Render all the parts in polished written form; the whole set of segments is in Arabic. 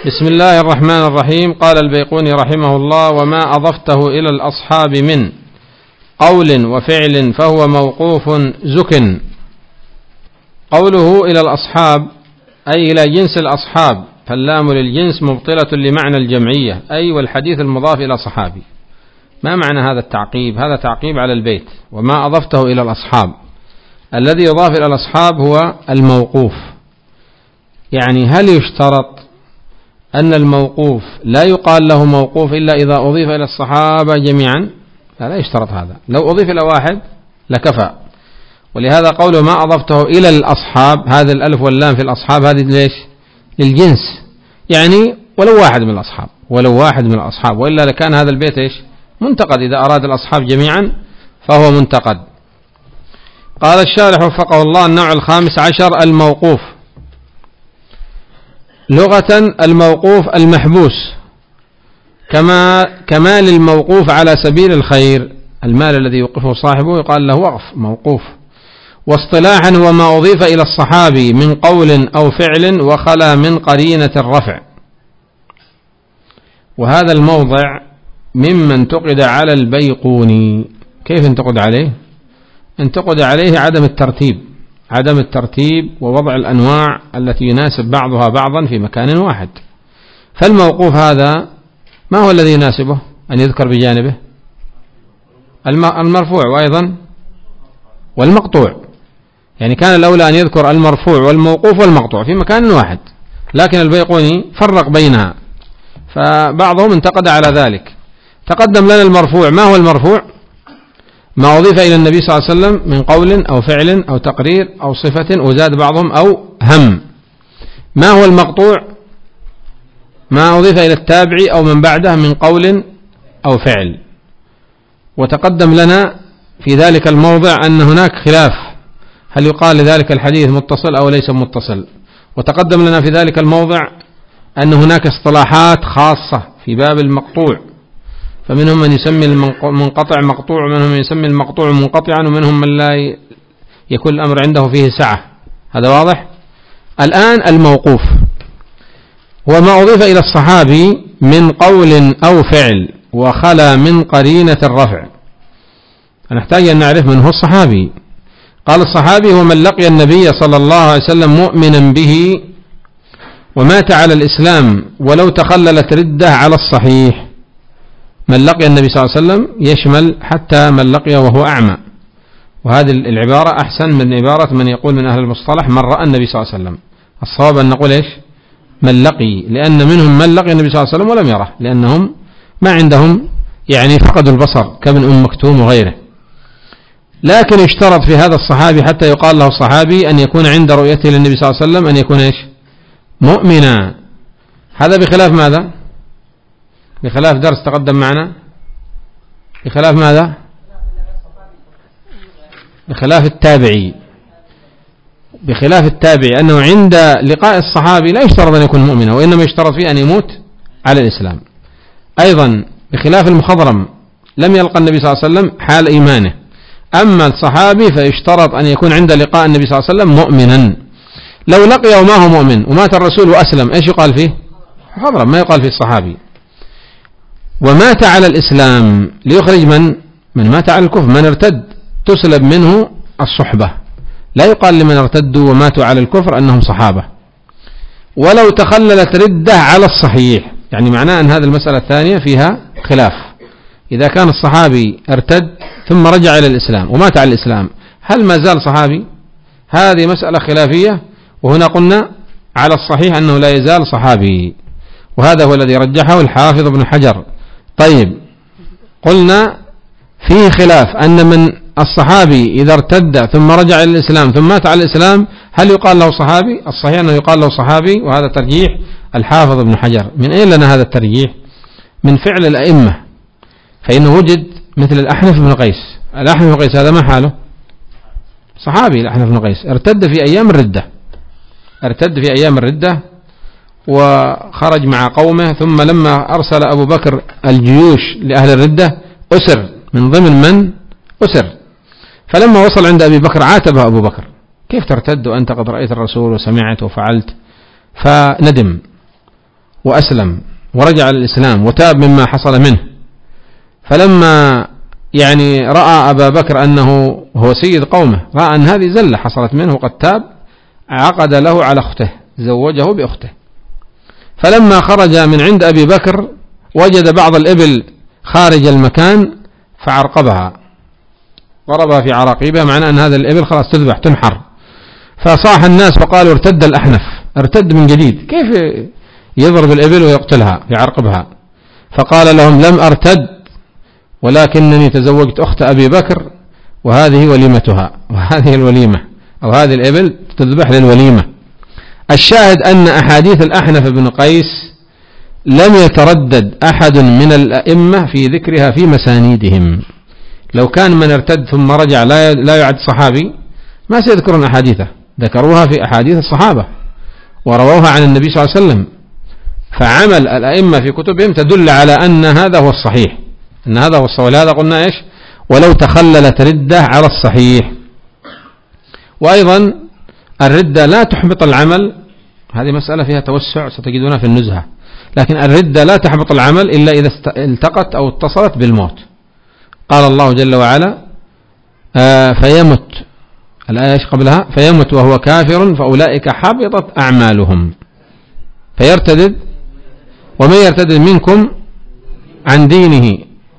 بسم الله الرحمن الرحيم. قال البيقوني رحمه الله: وما أضفته إلى الأصحاب من قول وفعل فهو موقوف زك. قوله إلى الأصحاب أي إلى جنس الأصحاب، فاللام للجنس مبطلة لمعنى الجمعية، أي والحديث المضاف إلى صحابي. ما معنى هذا التعقيب؟ هذا تعقيب على البيت. وما أضفته إلى الأصحاب، الذي يضاف إلى الأصحاب هو الموقوف. يعني هل يشترط أن الموقوف لا يقال له موقوف إلا إذا أضيف إلى الصحابة جميعا؟ لا يشترط هذا، لو أضيف إلى واحد لكفى. ولهذا قوله ما أضفته إلى الأصحاب، هذا الألف واللام في الأصحاب هذه ليش؟ للجنس، يعني ولو واحد من الأصحاب، ولو واحد من الأصحاب، وإلا لكان هذا البيت إيش؟ منتقد. إذا أراد الأصحاب جميعا فهو منتقد. قال الشارح وفقه الله: النوع الخامس عشر الموقوف. لغة الموقوف المحبوس، كما للموقوف على سبيل الخير، المال الذي يوقفه صاحبه يقال له وقف موقوف. واصطلاحا هو ما أضيف إلى الصحابي من قول أو فعل وخلا من قرينة الرفع. وهذا الموضع مما انتقد على البيقوني. كيف انتقد عليه؟ انتقد عليه عدم الترتيب ووضع الأنواع التي يناسب بعضها بعضا في مكان واحد. فالموقوف هذا ما هو الذي يناسبه أن يذكر بجانبه؟ المرفوع وأيضا والمقطوع. يعني كان الأولى أن يذكر المرفوع والموقوف والمقطوع في مكان واحد، لكن البيقوني فرق بينها، فبعضهم انتقد على ذلك. تقدم لنا المرفوع. ما هو المرفوع؟ ما أضيف إلى النبي صلى الله عليه وسلم من قول أو فعل أو تقرير أو صفة، وزاد بعضهم أو هم. ما هو المقطوع؟ ما أضيف إلى التابعي أو من بعده من قول أو فعل. وتقدم لنا في ذلك الموضع أن هناك خلاف، هل يقال لذلك الحديث متصل أو ليس متصل. وتقدم لنا في ذلك الموضع أن هناك اصطلاحات خاصة في باب المقطوع، فمنهم من يسمي المنقطع مقطوع، ومنهم من يسمي المقطوع منقطعا، ومنهم من لا يكون الأمر عنده فيه سعة. هذا واضح؟ الآن الموقوف هو ما أضيف إلى الصحابي من قول أو فعل وخلا من قرينة الرفع. نحتاج أن نعرف من هو الصحابي. قال الصحابي هو من لقي النبي صلى الله عليه وسلم مؤمنا به ومات على الإسلام ولو تخللت ردة على الصحيح. من لقي النبي صلى الله عليه وسلم يشمل حتى من لقي وهو أعمى، وهذه العبارة أحسن من عبارة من يقول من أهل المصطلح من رأى النبي صلى الله عليه وسلم. الصواب أن نقول إيش؟ من لقي، لأن منهم من لقي النبي صلى الله عليه وسلم ولم يره، لأنهم ما عندهم يعني فقدوا البصر كابن مكتوم وغيره. لكن اشترط في هذا الصحابي حتى يقال له صحابي أن يكون عند رؤيته للنبي صلى الله عليه وسلم أن يكون إيش؟ مؤمنا. هذا بخلاف ماذا؟ بخلاف درس تقدم معنا. بخلاف ماذا؟ بخلاف التابعي. بخلاف التابعي أنه عند لقاء الصحابي لا يشترط أن يكون مؤمنا، وإنما يشترط فيه أن يموت على الإسلام. أيضا بخلاف المخضرم لم يلقى النبي صلى الله عليه وسلم حال إيمانه. أما الصحابي فيشترط أن يكون عند لقاء النبي صلى الله عليه وسلم مؤمنا. لو لقي وما هو مؤمن ومات الرسول وأسلم إيش يقال فيه؟ مخضرم، ما يقال فيه الصحابي. ومات على الإسلام ليخرج من مات على الكفر، من ارتد تسلب منه الصحبة. لا يقال لمن ارتدوا وماتوا على الكفر أنهم صحابة. ولو تخللت ردة على الصحيح، يعني معناه أن هذه المسألة الثانية فيها خلاف. إذا كان الصحابي ارتد ثم رجع إلى الإسلام ومات على الإسلام، هل ما زال صحابي؟ هذه مسألة خلافية، وهنا قلنا على الصحيح أنه لا يزال صحابي، وهذا هو الذي رجحه الحافظ ابن حجر. طيب، قلنا فيه خلاف أن من الصحابي إذا ارتد ثم رجع إلى الإسلام ثم مات على الإسلام هل يقال له صحابي؟ الصحيح أنه يقال له صحابي، وهذا ترجيح الحافظ ابن حجر. من أين لنا هذا الترجيح؟ من فعل الأئمة، فإنه وجد مثل الأحنف بن قيس. الأحنف بن قيس هذا ما حاله؟ صحابي. الأحنف بن قيس ارتد في أيام الردة وخرج مع قومه، ثم لما أرسل أبو بكر الجيوش لأهل الردة أسر، من ضمن من أسر. فلما وصل عند أبي بكر عاتبه أبو بكر: كيف ترتد وأنت قد رأيت الرسول وسمعت وفعلت؟ فندم وأسلم ورجع للإسلام وتاب مما حصل منه، فلما يعني رأى أبا بكر أنه هو سيد قومه، رأى أن هذه زلة حصلت منه وقد تاب، عقد له على أخته، زوجه بأخته. فلما خرج من عند أبي بكر وجد بعض الإبل خارج المكان فعرقبها، ضربها في عراقيبها، معنى أن هذا الإبل خلاص تذبح تنحر. فصاح الناس فقالوا ارتد الأحنف، ارتد من جديد، كيف يضرب الإبل ويقتلها يعرقبها؟ فقال لهم لم أرتد، ولكنني تزوجت أخت أبي بكر وهذه وليمتها، وهذه الوليمة أو هذه الإبل تذبح للوليمة. الشاهد أن أحاديث الأحنف بن قيس لم يتردد أحد من الأئمة في ذكرها في مسانيدهم. لو كان من ارتد ثم رجع لا يعد صحابي ما سيذكرون أحاديثه، ذكروها في أحاديث الصحابة ورووها عن النبي صلى الله عليه وسلم. فعمل الأئمة في كتبهم تدل على أن هذا هو الصحيح، أن هذا هو الصحيح. ولهذا قلنا إيش؟ ولو تخللت ردة على الصحيح. وأيضا الردة لا تحبط العمل، هذه مسألة فيها توسع ستجدونها في النزهة، لكن الردة لا تحبط العمل إلا إذا التقت أو اتصلت بالموت. قال الله جل وعلا فيمت، الآية قبلها فيمت وهو كافر فأولئك حبطت أعمالهم. فيرتدد، ومن يرتدد منكم عن دينه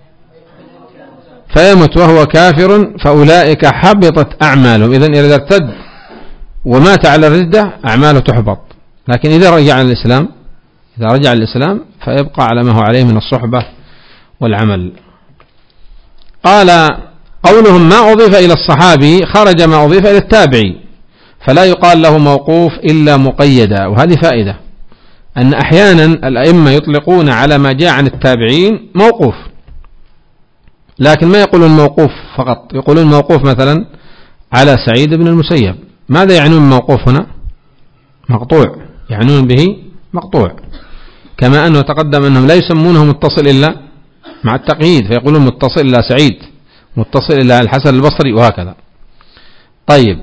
فيمت وهو كافر فأولئك حبطت أعمالهم. إذن إذا ارتد ومات على الردة أعماله تحبط، لكن إذا رجع الإسلام فيبقى على ما هو عليه من الصحبة والعمل. قال قولهم ما أضيف إلى الصحابي خرج ما أضيف إلى التابعي، فلا يقال له موقوف إلا مقيدا. وهذه فائدة، أن أحيانا الأئمة يطلقون على ما جاء عن التابعين موقوف، لكن ما يقولون موقوف فقط، يقولون موقوف مثلا على سعيد بن المسيب. ماذا يعنون موقوف هنا؟ مقطوع، يعنون به مقطوع، كما أنه تقدم أنهم لا يسمونه متصل إلا مع التقييد، فيقولون متصل إلى سعيد، متصل إلى الحسن البصري، وهكذا. طيب،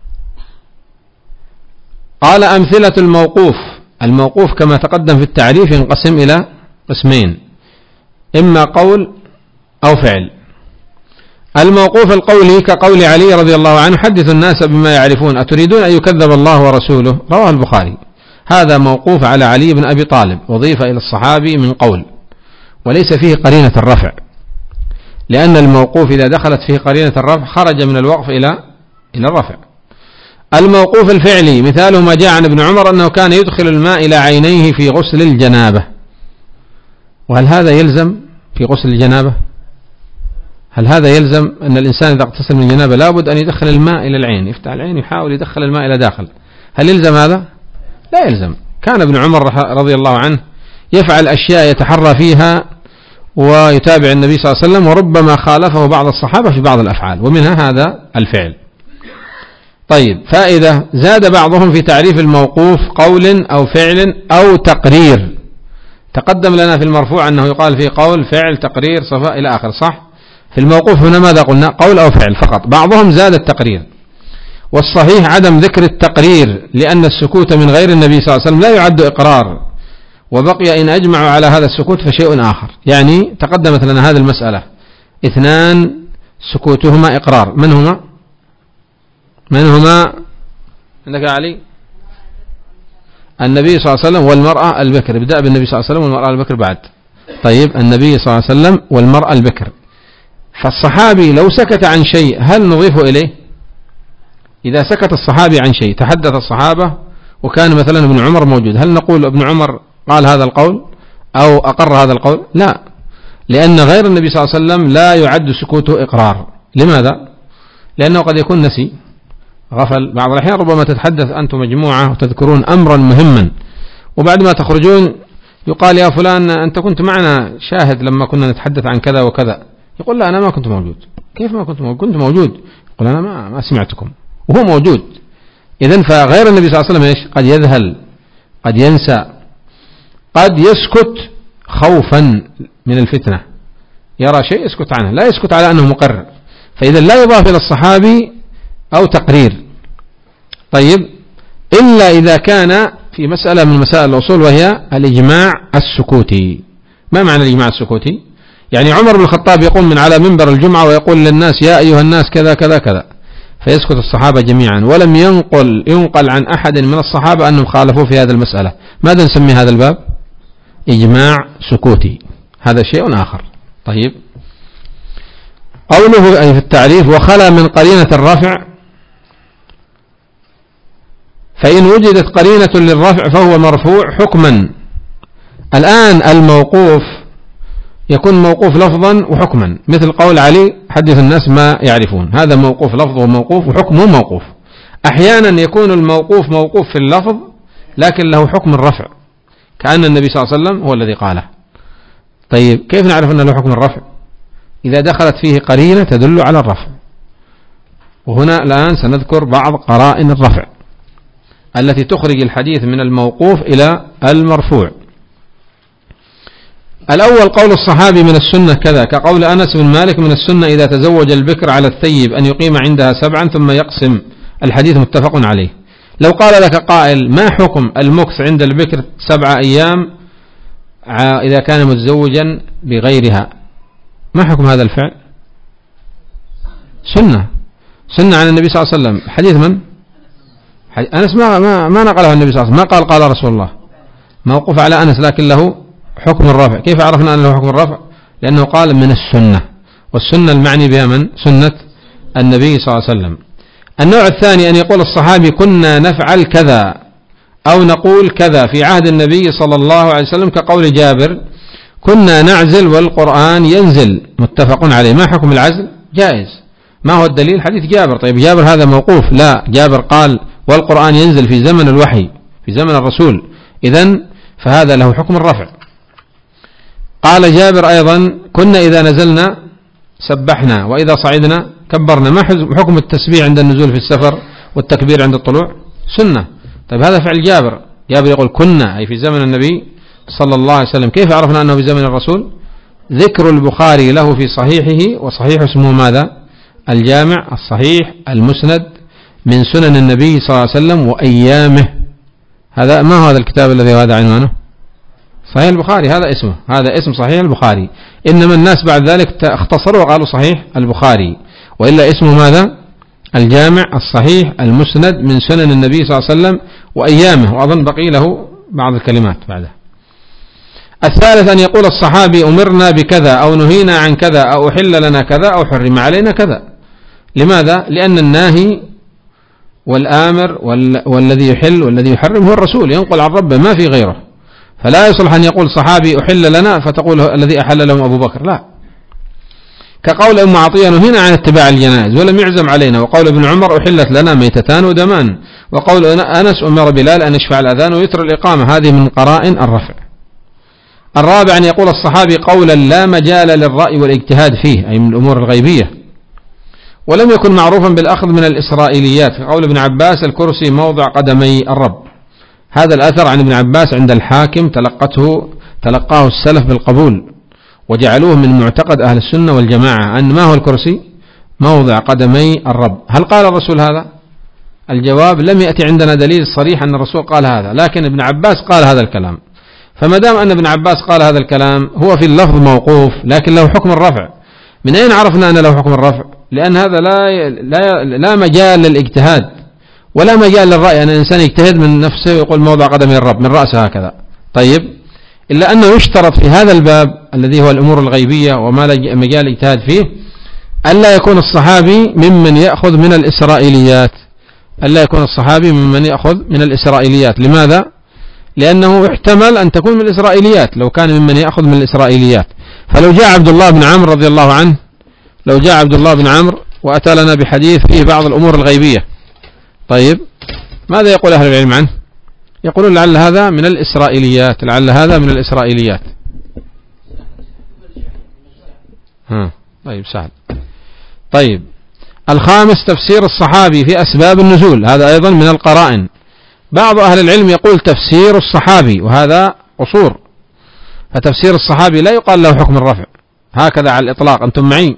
قال أمثلة الموقوف. الموقوف كما تقدم في التعريف ينقسم إلى قسمين، إما قول أو فعل. الموقوف القولي كقول علي رضي الله عنه حدث الناس بما يعرفون أتريدون أن يكذب الله ورسوله، رواه البخاري. هذا موقوف على علي بن أبي طالب، وضيف إلى الصحابي من قول، وليس فيه قرينة الرفع، لأن الموقوف إذا دخلت فيه قرينة الرفع خرج من الوقف إلى الرفع. الموقوف الفعلي مثاله ما جاء عن ابن عمر أنه كان يدخل الماء إلى عينيه في غسل الجنابة. وهل هذا يلزم في غسل الجنابة؟ هل هذا يلزم أن الإنسان إذا اغتسل من الجنابة لابد أن يدخل الماء إلى العين، يفتح العين يحاول يدخل الماء إلى داخل؟ هل يلزم هذا؟ لا يلزم. كان ابن عمر رضي الله عنه يفعل أشياء يتحرى فيها ويتابع النبي صلى الله عليه وسلم، وربما خالفه بعض الصحابة في بعض الأفعال، ومنها هذا الفعل. طيب، فائدة، زاد بعضهم في تعريف الموقوف قول أو فعل أو تقرير. تقدم لنا في المرفوع أنه يقال فيه قول، فعل، تقرير، صفاء إلى آخر، صح؟ في الموقوف هنا ماذا قلنا؟ قول أو فعل فقط. بعضهم زاد التقرير، والصحيح عدم ذكر التقرير، لأن السكوت من غير النبي صلى الله عليه وسلم لا يعد إقرار، وبقي إن أجمعوا على هذا السكوت فشيء آخر. يعني تقدمت لنا هذه المسألة، اثنان سكوتهما إقرار، من هما عندك يا علي؟ النبي صلى الله عليه وسلم والمرأة البكر. ابدأ بالنبي صلى الله عليه وسلم والمرأة البكر بعد. طيب، النبي صلى الله عليه وسلم والمرأة البكر. فالصحابي لو سكت عن شيء هل نضيفه إليه؟ إذا سكت الصحابي عن شيء، تحدث الصحابة وكان مثلا ابن عمر موجود، هل نقول ابن عمر قال هذا القول أو أقر هذا القول؟ لا، لأن غير النبي صلى الله عليه وسلم لا يعد سكوته إقرار. لماذا؟ لأنه قد يكون نسي، غفل. بعض الأحيان ربما تتحدث أنتم مجموعة وتذكرون أمرا مهما، وبعد ما تخرجون يقال يا فلان أنت كنت معنا شاهد لما كنا نتحدث عن كذا وكذا. يقول لا، أنا ما كنت موجود. كيف ما كنت موجود؟ كنت موجود. يقول أنا ما سمعتكم، وهو موجود. إذن فغير النبي صلى الله عليه وسلم إيش؟ قد يذهل، قد ينسى، قد يسكت خوفا من الفتنة، يرى شيء يسكت عنه، لا يسكت على أنه مقرر. فإذا لا يضاف إلى الصحابي أو تقرير. طيب، إلا إذا كان في مسألة من مسائل الأصول، وهي الإجماع السكوتي. ما معنى الإجماع السكوتي؟ يعني عمر بن الخطاب يقوم من على منبر الجمعة ويقول للناس يا أيها الناس كذا كذا كذا، فيسكت الصحابة جميعا، ولم ينقل عن أحد من الصحابة أنهم خالفوا في هذه المسألة. ماذا نسمي هذا الباب؟ إجماع سكوتي. هذا شيء آخر. طيب، قوله أي في التعريف وخلا من قرينة الرفع، فإن وجدت قرينة للرفع فهو مرفوع حكما. الآن الموقوف يكون موقوف لفظا وحكما، مثل قول علي حدث الناس ما يعرفون، هذا موقوف لفظه موقوف وحكمه موقوف. أحيانا يكون الموقوف موقوف في اللفظ لكن له حكم الرفع، كأن النبي صلى الله عليه وسلم هو الذي قاله. طيب، كيف نعرف أن له حكم الرفع؟ إذا دخلت فيه قرينة تدل على الرفع. وهنا الآن سنذكر بعض قرائن الرفع التي تخرج الحديث من الموقوف إلى المرفوع. الأول قول الصحابي من السنة كذا، كقول أنس بن مالك من السنة إذا تزوج البكر على الثيب أن يقيم عندها 7 ثم يقسم. الحديث متفق عليه. لو قال لك قائل ما حكم المكث عند البكر 7 أيام إذا كان متزوجا بغيرها، ما حكم هذا الفعل؟ سنة عن النبي صلى الله عليه وسلم. حديث من؟ أنس ما نقله النبي صلى الله عليه وسلم، ما قال رسول الله، موقوف على أنس لكن له حكم الرفع. كيف عرفنا أن له حكم الرفع؟ لأنه قال من السنة، والسنة المعني بها من؟ سنة النبي صلى الله عليه وسلم. النوع الثاني أن يقول الصحابي كنا نفعل كذا أو نقول كذا في عهد النبي صلى الله عليه وسلم، كقول جابر كنا نعزل والقرآن ينزل، متفق عليه. ما حكم العزل؟ جائز. ما هو الدليل؟ حديث جابر. طيب، جابر هذا موقوف؟ لا، جابر قال والقرآن ينزل في زمن الوحي، في زمن الرسول، إذن فهذا له حكم الرفع. قال جابر أيضا كنا إذا نزلنا سبحنا وإذا صعدنا كبرنا. ما حكم التسبيح عند النزول في السفر والتكبير عند الطلوع؟ سنة. طيب، هذا فعل جابر. جابر يقول كنا أي في زمن النبي صلى الله عليه وسلم. كيف عرفنا أنه في زمن الرسول؟ ذكر البخاري له في صحيحه، وصحيح اسمه ماذا؟ الجامع الصحيح المسند من سنن النبي صلى الله عليه وسلم وأيامه. هذا ما هو هذا الكتاب الذي هذا عنوانه؟ صحيح البخاري، هذا اسمه، هذا اسم صحيح البخاري. إنما الناس بعد ذلك اختصروا وقالوا صحيح البخاري، وإلا اسمه ماذا؟ الجامع الصحيح المسند من سنن النبي صلى الله عليه وسلم وأيامه، وأظن بقي له بعض الكلمات بعده. الثالث أن يقول الصحابي أمرنا بكذا أو نهينا عن كذا أو أحل لنا كذا أو حرم علينا كذا. لماذا؟ لأن الناهي والآمر والذي يحل والذي يحرم هو الرسول، ينقل عن ربه ما في غيره. فلا يصلح أن يقول صحابي أحل لنا فتقول الذي أحل لهم أبو بكر، لا. كقول أم عطية نهينا عن اتباع الجنائز ولم يعزم علينا، وقول ابن عمر أحلت لنا ميتتان ودمان، وقول أنس أمر بلال أن يشفع الأذان ويتر الإقامة. هذه من قرائن الرفع. الرابع أن يقول الصحابي قولا لا مجال للرأي والاجتهاد فيه، أي من الأمور الغيبية، ولم يكن معروفا بالأخذ من الإسرائيليات، كقول ابن عباس الكرسي موضع قدمي الرب. هذا الأثر عن ابن عباس عند الحاكم تلقاه السلف بالقبول، وجعلوه من معتقد أهل السنة والجماعة أن ما هو الكرسي؟ موضع قدمي الرب. هل قال الرسول هذا؟ الجواب لم يأتي عندنا دليل صريح أن الرسول قال هذا، لكن ابن عباس قال هذا الكلام. فما دام أن ابن عباس قال هذا الكلام هو في اللفظ موقوف لكن له حكم الرفع. من أين عرفنا أن له حكم الرفع؟ لأن هذا لا مجال للاجتهاد ولا مجال للرأي، أن الإنسان يجتهد من نفسه ويقول موضع قدمي الرب من رأسه هكذا. طيب، إلا أنه يشترط في هذا الباب الذي هو الأمور الغيبية وما مجال الاجتهاد فيه ألا يكون الصحابي ممن يأخذ من الإسرائيليات، ألا يكون الصحابي ممن يأخذ من الإسرائيليات. لماذا؟ لأنه يحتمل أن تكون من الإسرائيليات لو كان ممن يأخذ من الإسرائيليات. فلو جاء عبد الله بن عمرو رضي الله عنه، لو جاء عبد الله بن عمرو وأتى لنا بحديث فيه بعض الأمور الغيبية، طيب ماذا يقول أهل العلم عنه؟ يقولون لعل هذا من الإسرائيليات، لعل هذا من الإسرائيليات. طيب سهل. طيب، الخامس تفسير الصحابي في أسباب النزول، هذا أيضا من القرائن. بعض أهل العلم يقول تفسير الصحابي، وهذا قصور، فتفسير الصحابي لا يقال له حكم الرفع هكذا على الإطلاق. أنتم معي؟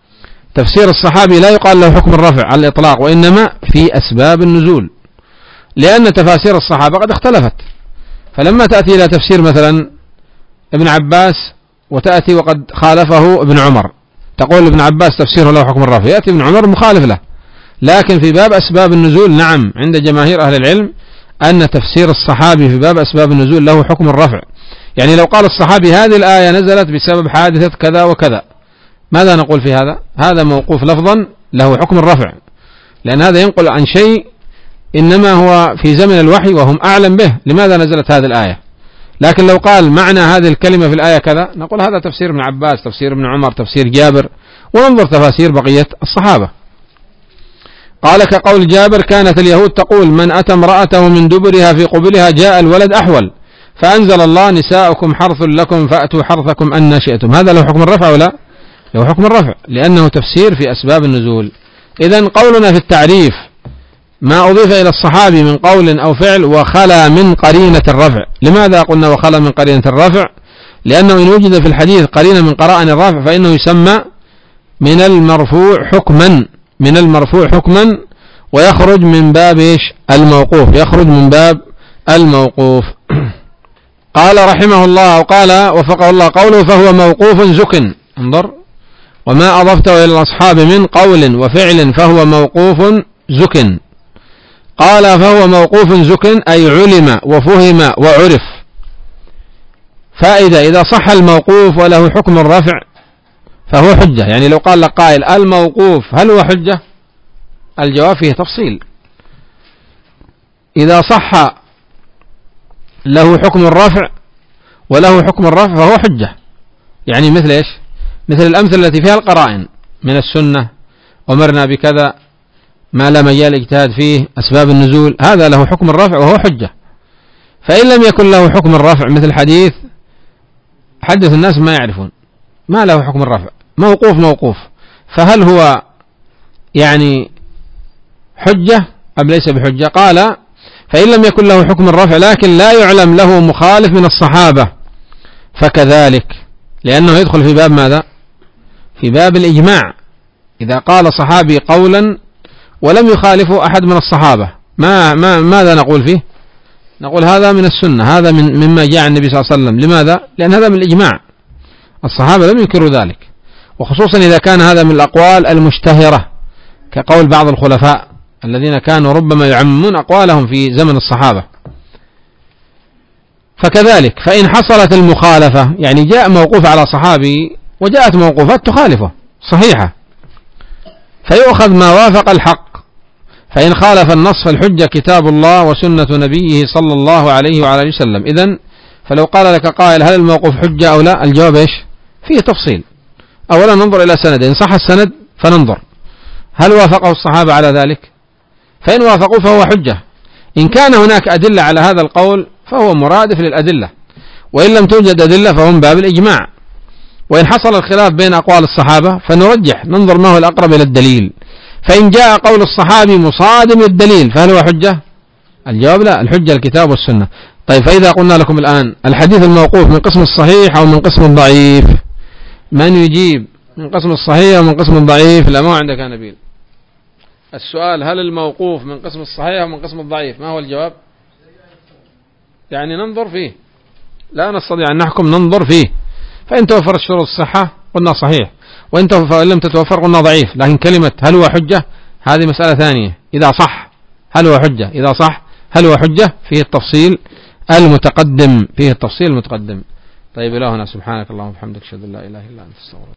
تفسير الصحابي لا يقال له حكم الرفع على الإطلاق، وإنما في أسباب النزول. لأن تفاسير الصحابة قد اختلفت. فلما تأتي إلى تفسير مثلا ابن عباس وتأتي وقد خالفه ابن عمر، تقول ابن عباس تفسيره له حكم الرفع، يأتي ابن عمر مخالف له. لكن في باب أسباب النزول نعم عند جماهير أهل العلم أن تفسير الصحابي في باب أسباب النزول له حكم الرفع. يعني لو قال الصحابي هذه الآية نزلت بسبب حادثة كذا وكذا، ماذا نقول في هذا؟ هذا موقوف لفظا له حكم الرفع، لأن هذا ينقل عن شيء إنما هو في زمن الوحي وهم أعلم به لماذا نزلت هذه الآية. لكن لو قال معنى هذه الكلمة في الآية كذا، نقول هذا تفسير ابن عباس، تفسير ابن عمر، تفسير جابر، وننظر تفاسير بقية الصحابة. قال كقول جابر كانت اليهود تقول من أتى امرأته من دبرها في قبلها جاء الولد أحول، فأنزل الله نساؤكم حرث لكم فأتوا حرثكم أن شئتم. هذا له حكم الرفع ولا له حكم الرفع؟ لأنه تفسير في أسباب النزول. إذن قولنا في التعريف ما أضيف إلى الصحابي من قول أو فعل وخلا من قرينة الرفع. لماذا قلنا وخلا من قرينة الرفع؟ لأنه إن وجد في الحديث قرينة من قرائن الرفع فإنه يسمى من المرفوع حكما ويخرج من باب الموقوف، يخرج من باب الموقوف. قال رحمه الله وقال وفقه الله قوله فهو موقوف زك، انظر، وما أضفته إلى الأصحاب من قول وفعل فهو موقوف زك. قال فهو موقوف زك أي علم وفهم وعرف. فإذا إذا صح الموقوف وله حكم الرفع فهو حجة. يعني لو قال لك قائل الموقوف هل هو حجة؟ الجواب فيه تفصيل. إذا صح له حكم الرفع وله حكم الرفع فهو حجة. يعني مثل إيش؟ مثل الأمثلة التي فيها القرائن من السنة ومرنا بكذا ما لا مجال اجتهاد فيه، أسباب النزول، هذا له حكم الرفع وهو حجة. فإن لم يكن له حكم الرفع مثل حديث حدث الناس ما يعرفون، ما له حكم الرفع، موقوف، فهل هو يعني حجة أم ليس بحجة؟ قال فإن لم يكن له حكم الرفع لكن لا يعلم له مخالف من الصحابة فكذلك، لأنه يدخل في باب ماذا؟ في باب الإجماع. إذا قال صحابي قولا ولم يخالفه أحد من الصحابة ماذا نقول فيه؟ نقول هذا من السنة، هذا مما جاء عن النبي صلى الله عليه وسلم. لماذا؟ لأن هذا من الإجماع، الصحابة لم ينكروا ذلك، وخصوصا إذا كان هذا من الأقوال المشتهرة كقول بعض الخلفاء الذين كانوا ربما يعممون أقوالهم في زمن الصحابة. فكذلك فإن حصلت المخالفة، يعني جاء موقوف على صحابي وجاءت موقوفات تخالفه صحيحة، فيؤخذ ما وافق الحق. فإن خالف النص فالحجة كتاب الله وسنة نبيه صلى الله عليه وعلى اله وسلم. إذن فلو قال لك قائل هل الموقوف حجة أو لا؟ الجواب إيش؟ فيه تفصيل. أولا ننظر إلى سند، إن صح السند فننظر هل وافقه الصحابة على ذلك؟ فإن وافقوا فهو حجة. إن كان هناك أدلة على هذا القول فهو مرادف للأدلة، وإن لم توجد أدلة فهو من باب الإجماع. وإن حصل الخلاف بين أقوال الصحابة فنرجح، ننظر ما هو الأقرب إلى الدليل. فإن جاء قول الصحابي مصادم للدليل فهل هو حجة؟ الجواب لا، الحجة الكتاب والسنة. طيب فإذا قلنا لكم الآن الحديث الموقوف من قسم الصحيح أو من قسم الضعيف، من يجيب من قسم الصحيح أو من قسم الضعيف؟ لا، ما عندك يا نبيل. السؤال هل الموقوف من قسم الصحيح أو من قسم الضعيف؟ ما هو الجواب؟ يعني ننظر فيه، لا نستطيع أن نحكم، ننظر فيه. فإن توفرت شروط الصحة قلنا صحيح، وإن لم تتوفر قلنا ضعيف. لكن كلمة هل هو حجة هذه مسألة ثانية. إذا صح هل هو حجة، إذا صح هل هو حجة، فيه التفصيل المتقدم، فيه التفصيل المتقدم. طيب إلهنا سبحانك اللهم وبحمدك أشهد أن لا إله إلا أنت، استغفرك.